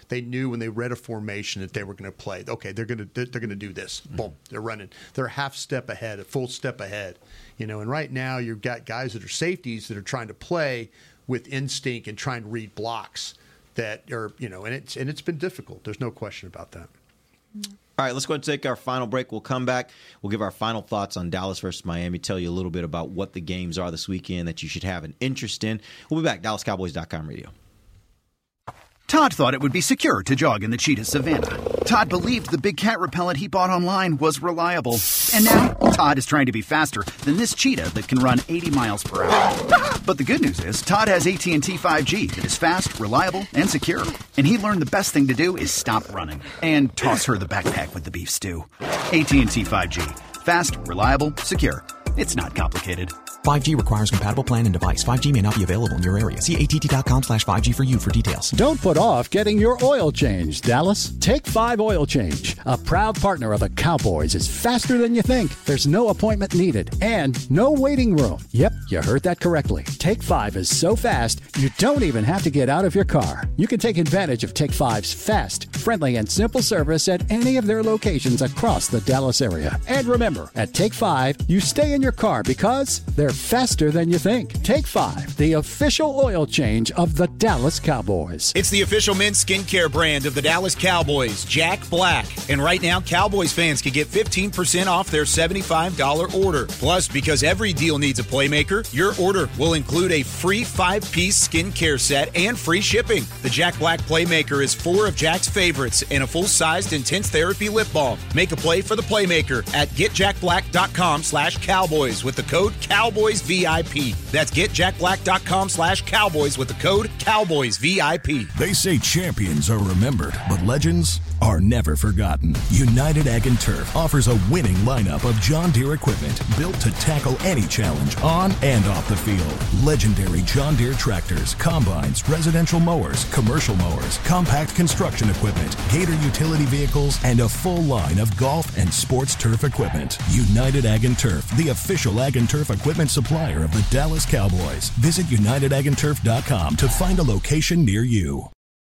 They knew when they read a formation that they were going to play. Okay, they're going to they're going to do this. Mm-hmm. Boom, they're running. They're a half step ahead, a full step ahead. You know, and right now you've got guys that are safeties that are trying to play with instinct and trying to read blocks that are, you know, and it's and it's been difficult. There's no question about that. All right, let's go ahead and take our final break. We'll come back. We'll give our final thoughts on Dallas versus Miami, tell you a little bit about what the games are this weekend that you should have an interest in. We'll be back. Dallas Cowboys dot com radio. Todd thought it would be secure to jog in the cheetah savanna. Todd believed the big cat repellent he bought online was reliable. And now, Todd is trying to be faster than this cheetah that can run eighty miles per hour. But the good news is, Todd has A T and T five G that is fast, reliable, and secure. And he learned the best thing to do is stop running and toss her the backpack with the beef stew. A T and T five G. Fast, reliable, secure. It's not complicated. five G requires compatible plan and device. five G may not be available in your area. See A T T dot com slash five G for you for details. Don't put off getting your oil change, Dallas. Take five Oil Change, a proud partner of the Cowboys, is faster than you think. There's no appointment needed and no waiting room. Yep, you heard that correctly. Take five is so fast, you don't even have to get out of your car. You can take advantage of Take five's fast, friendly, and simple service at any of their locations across the Dallas area. And remember, at Take five, you stay in your car because they're faster than you think. Take five, the official oil change of the Dallas Cowboys. It's the official men's skincare brand of the Dallas Cowboys, Jack Black. And right now, Cowboys fans can get fifteen percent off their seventy-five dollars order. Plus, because every deal needs a playmaker, your order will include a free five-piece skincare set and free shipping. The Jack Black Playmaker is four of Jack's favorites and a full-sized intense therapy lip balm. Make a play for the Playmaker at get jack black dot com slash cowboys with the code Cowboys V I P. That's get jack black dot com slash cowboys with the code Cowboys V I P. They say champions are remembered, but legends are never forgotten. United Ag and Turf offers a winning lineup of John Deere equipment built to tackle any challenge on and off the field. Legendary John Deere tractors, combines, residential mowers, commercial mowers, compact construction equipment, Gator utility vehicles, and a full line of golf and sports turf equipment. United Ag and Turf, the official Ag and Turf equipment supplier of the Dallas Cowboys. Visit united ag and turf dot com to find a location near you.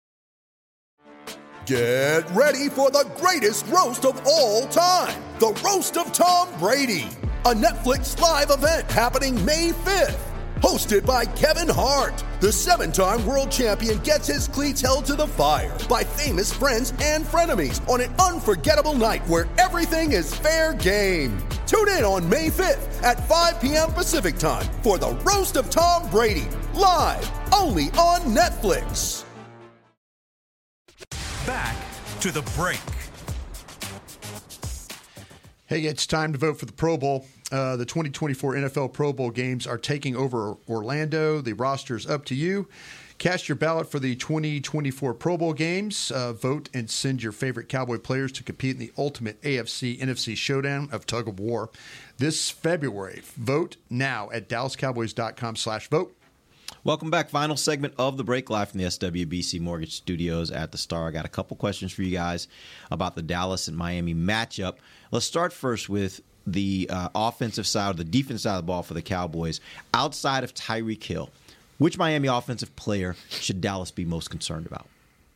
Get ready for the greatest roast of all time, the Roast of Tom Brady, a Netflix live event happening May fifth. Hosted by Kevin Hart, the seven-time world champion gets his cleats held to the fire by famous friends and frenemies on an unforgettable night where everything is fair game. Tune in on May fifth at five p.m. Pacific time for the Roast of Tom Brady, live only on Netflix. Back to the break. Hey, it's time to vote for the Pro Bowl. Uh, the twenty twenty-four N F L Pro Bowl games are taking over Orlando. The roster's up to you. Cast your ballot for the twenty twenty-four Pro Bowl games. Uh, vote and send your favorite Cowboy players to compete in the ultimate A F C N F C showdown of tug of war this February. Vote now at dallas cowboys dot com slash vote. Welcome back. Final segment of the break, live from the S W B C Mortgage Studios at the Star. I got a couple questions for you guys about the Dallas and Miami matchup. Let's start first with the uh, offensive side, or the defensive side of the ball for the Cowboys. Outside of Tyreek Hill, which Miami offensive player should Dallas be most concerned about?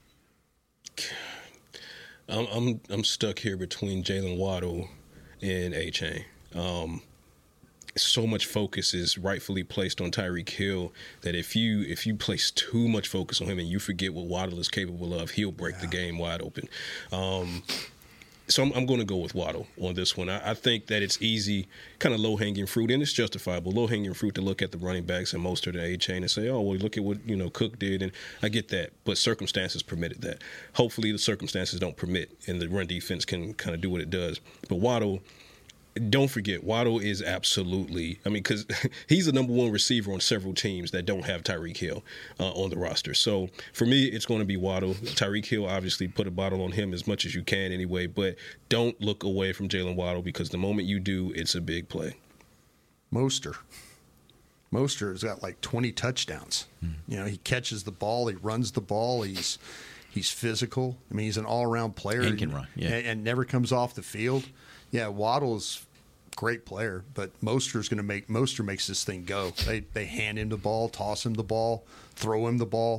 I'm I'm, I'm stuck here between Jalen Waddle and A-Chain. Um, so much focus is rightfully placed on Tyreek Hill that if you if you place too much focus on him and you forget what Waddle is capable of, he'll break yeah. the game wide open. Um, so I'm, I'm going to go with Waddle on this one. I, I think that it's easy, kind of low-hanging fruit, and it's justifiable, low-hanging fruit to look at the running backs and Mostert and A-Chain and say, oh, well, look at what, you know, Cook did, and I get that, but circumstances permitted that. Hopefully the circumstances don't permit, and the run defense can kind of do what it does. But Waddle, don't forget, Waddle is absolutely, I mean, because he's the number one receiver on several teams that don't have Tyreek Hill uh, on the roster. So for me, it's going to be Waddle. Tyreek Hill, obviously, put a bottle on him as much as you can anyway, but don't look away from Jalen Waddle because the moment you do, it's a big play. Mostert. Mostert has got like twenty touchdowns. Hmm. You know, he catches the ball, he runs the ball, he's he's physical. I mean, he's an all-around player. And can run, yeah. And, and never comes off the field. Yeah, Waddle's great player, but Moster's going to make Mostert makes this thing go. They they hand him the ball, toss him the ball, throw him the ball.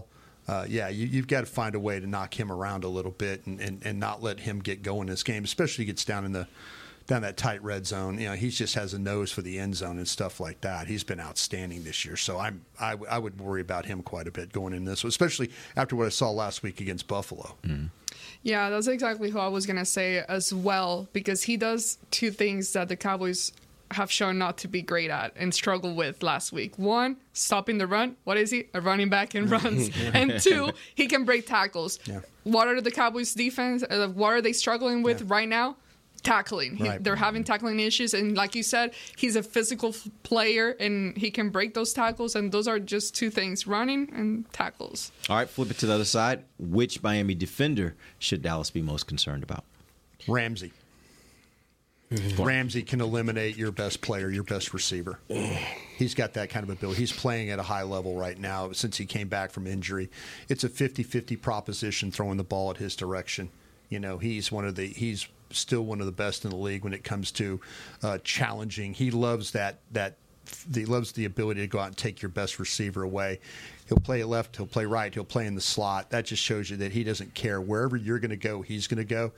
uh, yeah, you, you've got to find a way to knock him around a little bit and, and, and not let him get going in this game, especially gets down in the down that tight red zone. You know, he just has a nose for the end zone and stuff like that. He's been outstanding this year, so I'm I, I would worry about him quite a bit going in this, especially after what I saw last week against Buffalo. Mm. Yeah, that's exactly who I was gonna say as well, because he does two things that the Cowboys have shown not to be great at and struggle with last week. One, stopping the run. What is he? A running back and runs. And two, he can break tackles. Yeah. What are the Cowboys' defense? Uh, what are they struggling with yeah. right now? Tackling. He, right. They're having tackling issues. And like you said, he's a physical f- player and he can break those tackles. And those are just two things, running and tackles. All right, flip it to the other side. Which Miami defender should Dallas be most concerned about? Ramsey. Ramsey can eliminate your best player, your best receiver. He's got that kind of ability. He's playing at a high level right now since he came back from injury. It's a fifty-fifty proposition throwing the ball at his direction. You know, he's one of the he's still one of the best in the league when it comes to uh, challenging. He loves that that he loves the ability to go out and take your best receiver away. He'll play left, he'll play right, he'll play in the slot. That just shows you that he doesn't care. Wherever you're going to go, he's going to go.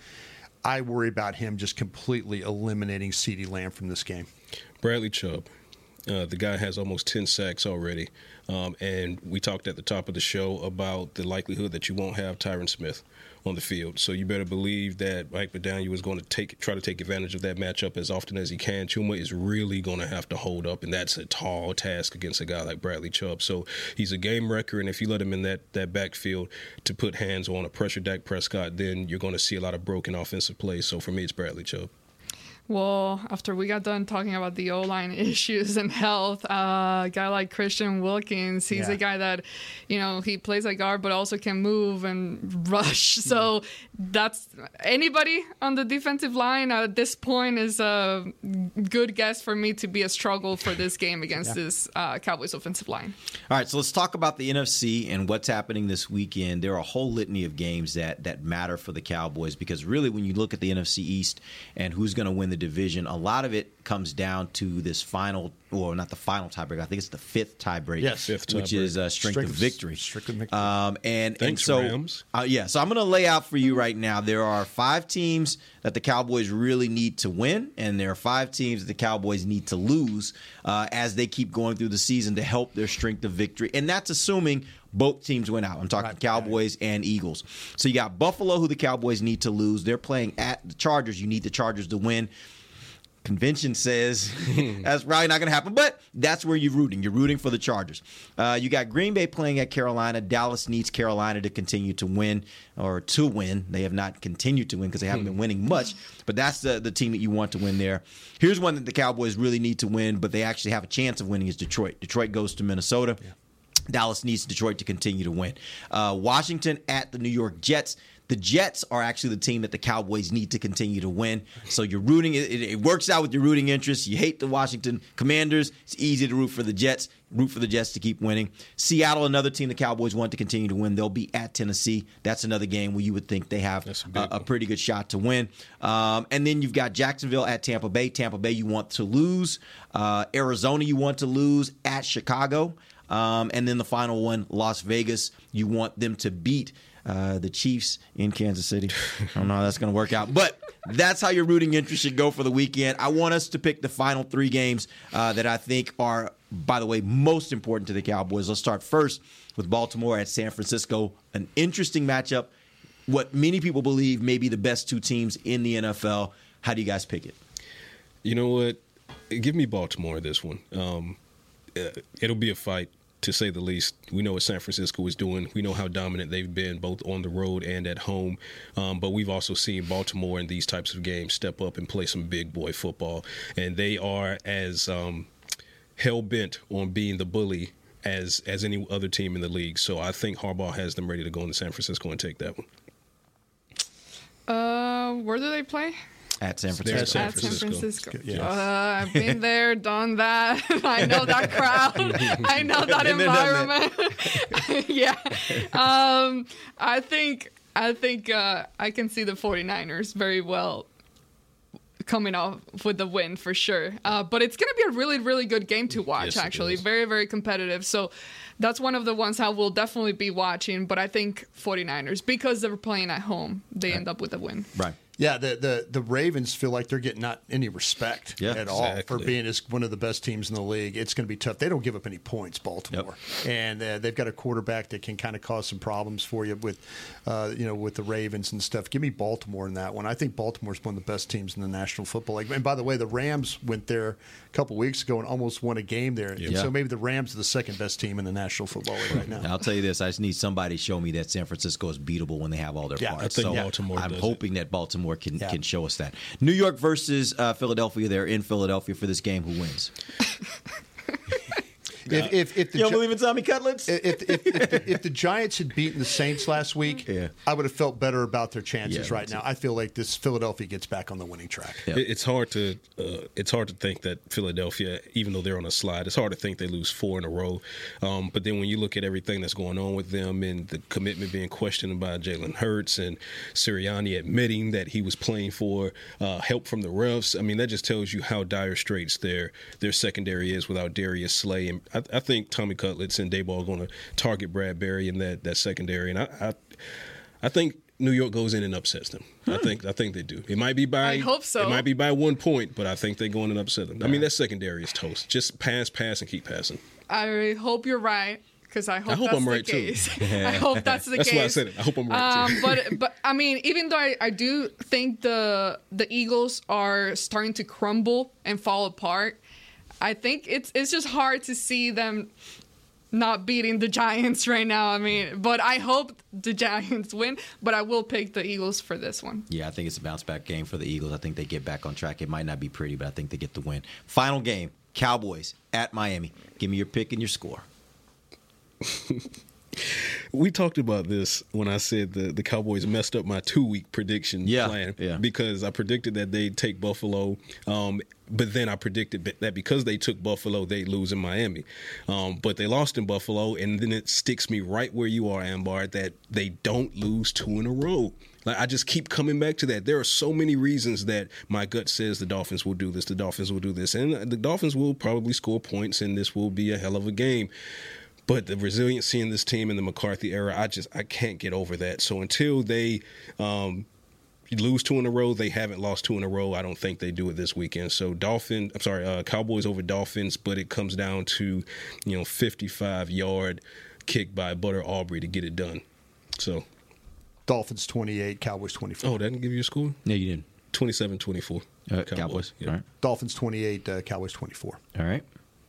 I worry about him just completely eliminating CeeDee Lamb from this game. Bradley Chubb. Uh, the guy has almost ten sacks already. Um, and we talked at the top of the show about the likelihood that you won't have Tyron Smith on the field. So you better believe that Mike McDaniel is going to take try to take advantage of that matchup as often as he can. Chuma is really going to have to hold up, and that's a tall task against a guy like Bradley Chubb. So he's a game wrecker, and if you let him in that, that backfield to put hands on a pressure Dak Prescott, then you're going to see a lot of broken offensive plays. So for me, it's Bradley Chubb. Well, after we got done talking about the O-line issues and health, uh, a guy like Christian Wilkins, he's Yeah. a guy that, you know, he plays like guard but also can move and rush. So that's anybody on the defensive line at this point is a good guess for me to be a struggle for this game against Yeah. this uh, Cowboys offensive line. All right, so let's talk about the N F C and what's happening this weekend. There are a whole litany of games that that matter for the Cowboys because really when you look at the N F C East and who's going to win the division, a lot of it comes down to this final, or not the final tiebreak. I think it's the fifth tiebreak, Yes, fifth which tiebreak. is uh, strength, Strength of of- victory. strength of victory. Um, and, and Thanks, so, Rams. uh, yeah, so I'm going to lay out for you right now. There are five teams that the Cowboys really need to win, and there are five teams that the Cowboys need to lose uh, as they keep going through the season to help their strength of victory. And that's assuming both teams win out. I'm talking Right. Cowboys and Eagles. So you got Buffalo, who the Cowboys need to lose. They're playing at the Chargers. You need the Chargers to win. Convention says that's probably not going to happen, but that's where you're rooting. You're rooting for the Chargers. Uh, you got Green Bay playing at Carolina. Dallas needs Carolina to continue to win or to win. They have not continued to win because they haven't been winning much, but that's the, the team that you want to win there. Here's one that the Cowboys really need to win, but they actually have a chance of winning is Detroit. Detroit goes to Minnesota. Yeah. Dallas needs Detroit to continue to win. Uh, Washington at the New York Jets. The Jets are actually the team that the Cowboys need to continue to win. So you're rooting. It, it works out with your rooting interests. You hate the Washington Commanders. It's easy to root for the Jets. Root for the Jets to keep winning. Seattle, another team the Cowboys want to continue to win. They'll be at Tennessee. That's another game where you would think they have a, a, a pretty good shot to win. Um, and then you've got Jacksonville at Tampa Bay. Tampa Bay you want to lose. Uh, Arizona you want to lose at Chicago. Um, and then the final one, Las Vegas, you want them to beat uh, the Chiefs in Kansas City. I don't know how that's going to work out. But that's how your rooting interest should go for the weekend. I want us to pick the final three games uh, that I think are, by the way, most important to the Cowboys. Let's start first with Baltimore at San Francisco. An interesting matchup. What many people believe may be the best two teams in the N F L. How do you guys pick it? You know what? Give me Baltimore this one. Um, uh, it'll be a fight, to say the least. We know what San Francisco is doing. We know how dominant they've been both on the road and at home. Um, but we've also seen Baltimore in these types of games step up and play some big boy football. And they are as um, hell-bent on being the bully as as any other team in the league. So I think Harbaugh has them ready to go into San Francisco and take that one. Uh, where do they play? At San Francisco. At San At San Francisco. Francisco. Yes. Uh, I've been there, done that. I know that crowd. I know that Been there, done that. environment. yeah. Um, I think I think uh, I can see the 49ers very well coming off with the win for sure. Uh, but it's going to be a really, really good game to watch, Yes, actually. is. Very, very competitive. So that's one of the ones I will definitely be watching. But I think 49ers, because they're playing at home, they end up with a win. Right. Yeah, the, the, the Ravens feel like they're getting not any respect Yeah, at all exactly. for being as one of the best teams in the league. It's going to be tough. They don't give up any points, Baltimore, and uh, they've got a quarterback that can kind of cause some problems for you with, uh, you know, with the Ravens and stuff. Give me Baltimore in that one. I think Baltimore's one of the best teams in the National Football League. And by the way, the Rams went there a couple weeks ago and almost won a game there. And Yeah. so maybe the Rams are the second best team in the National Football League right now. I'll tell you this: I just need somebody to show me that San Francisco is beatable when they have all their Yeah, parts. I think so Baltimore I'm does it. hoping that Baltimore can Yeah. can show us that. New York versus uh, Philadelphia. They're in Philadelphia for this game. Who wins? If, if, if the You don't Gi- believe in Tommy Cutlets? If, if, if, if, the, if the Giants had beaten the Saints last week, Yeah. I would have felt better about their chances Yeah, right me now. too. I feel like this Philadelphia gets back on the winning track. Yeah. It- It's hard to uh, it's hard to think that Philadelphia, even though they're on a slide, it's hard to think they lose four in a row. Um, but then when you look at everything that's going on with them and the commitment being questioned by Jalen Hurts and Sirianni admitting that he was playing for uh, help from the refs, I mean that just tells you how dire straits their their secondary is without Darius Slay. And I, I think Tommy Cutlets and Dayball are going to target Bradbury in that that secondary. And I, I I think New York goes in and upsets them. I think I think they do. It might be by I hope so. It might be by one point, but I think they go in and upset them. I mean, that secondary is toast. Just pass, pass, and keep passing. I hope you're right, because I hope, I hope that's I'm the right, too. case. I hope that's the That's case. why I said it. I hope I'm right, um, too. but but I mean, even though I, I do think the the Eagles are starting to crumble and fall apart, I think it's it's just hard to see them not beating the Giants right now. I mean, but I hope the Giants win, but I will pick the Eagles for this one. Yeah, I think it's a bounce back game for the Eagles. I think they get back on track. It might not be pretty, but I think they get the win. Final game: Cowboys at Miami. Give me your pick and your score. We talked about this when I said the, the Cowboys messed up my two-week prediction Yeah, plan yeah. because I predicted that they'd take Buffalo, um, but then I predicted that because they took Buffalo, they'd lose in Miami. Um, but they lost in Buffalo, and then it sticks me right where you are, Ambar, that they don't lose two in a row. Like, I just keep coming back to that. There are so many reasons that my gut says the Dolphins will do this, the Dolphins will do this, and the Dolphins will probably score points, and this will be a hell of a game. But the resiliency in this team in the McCarthy era, I just I can't get over that. So until they um, lose two in a row, they haven't lost two in a row. I don't think they do it this weekend. So Dolphin, I'm sorry, uh, Cowboys over Dolphins, but it comes down to, you know, fifty-five yard kick by Butter Aubrey to get it done. So Dolphins twenty-eight, Cowboys twenty-four. Oh, that didn't give you a score? No, you didn't. twenty-seven twenty-four. Uh, Cowboys. Cowboys. Yeah. All right. Dolphins twenty-eight, uh, Cowboys twenty-four. All right.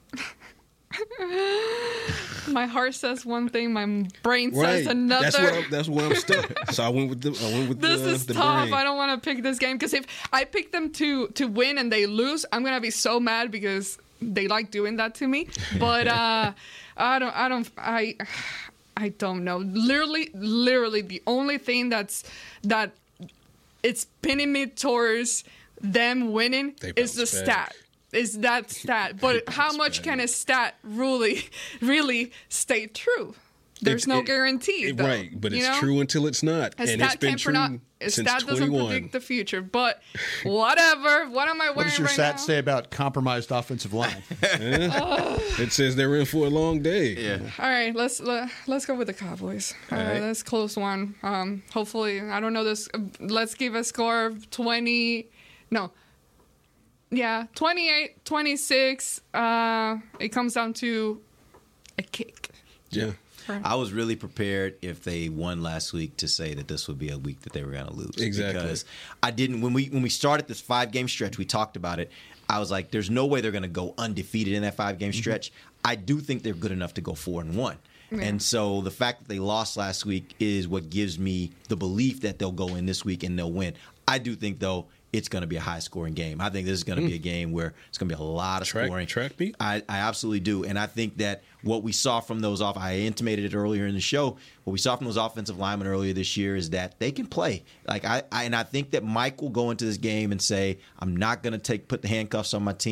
My heart says one thing, my brain Right. says another. That's where I'm, that's where I'm stuck. So I went with the I went with This the, is the tough. brain. I don't want to pick this game because if I pick them to to win and they lose, I'm gonna be so mad because they like doing that to me. But uh, I don't. I don't. I. I don't know. Literally, literally, the only thing that's that it's pinning me towards them winning They is the bounce back. stat. Is that stat? But how much can a stat really, really stay true? There's It's- no it- guarantee, it- though, right, but you it's know? true until it's not, A and stat it's been can't true pronoun- a since stat doesn't twenty-one. predict the future, but whatever. What am I wearing What does your right stat now? say about compromised offensive line? Yeah. It says they're in for a long day. Yeah. All right, let's let, let's go with the Cowboys. All Uh, right. That's a close one. Um, hopefully, I don't know this. Let's give a score of twenty. No. Yeah, twenty-eight, twenty-six. Uh, it comes down to a kick. Yeah. I was really prepared if they won last week to say that this would be a week that they were going to lose. Exactly. Because I didn't when we when we started this five game stretch, we talked about it. I was like, there's no way they're going to go undefeated in that five game stretch. Mm-hmm. I do think they're good enough to go four and one. Yeah. And so the fact that they lost last week is what gives me the belief that they'll go in this week and they'll win. I do think though it's going to be a high-scoring game. I think this is going to Mm. be a game where it's going to be a lot of Track- scoring. track beat? I, I absolutely do. And I think that what we saw from those off, I intimated it earlier in the show, what we saw from those offensive linemen earlier this year is that they can play. Like I, I and I think that Mike will go into this game and say, I'm not going to take put the handcuffs on my team.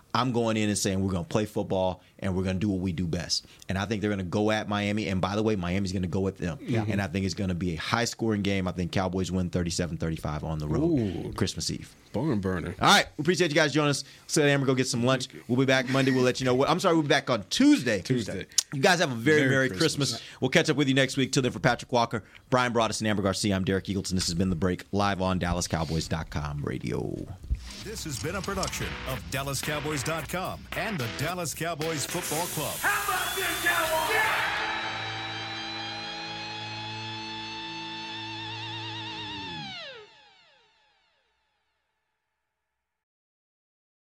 I'm going in and saying we're going to play football and we're going to do what we do best. And I think they're going to go at Miami. And by the way, Miami's going to go at them. Yeah. And I think it's going to be a high-scoring game. I think Cowboys win thirty-seven thirty-five on the road Ooh. Christmas Eve. Barn burner. All right. We appreciate you guys joining us. Sit down and go get some lunch. We'll be back Monday. We'll let you know what. I'm sorry, we'll be back on Tuesday. Tuesday. You guys have a very, Merry, Merry Christmas. Christmas. We'll catch up with you next week. Till then, for Patrick Walker, Brian Broaddus, and Amber Garcia, I'm Derek Eagleton. This has been The Break, live on Dallas Cowboys dot com radio. This has been a production of Dallas Cowboys dot com and the Dallas Cowboys Football Club. How about this, Cowboys?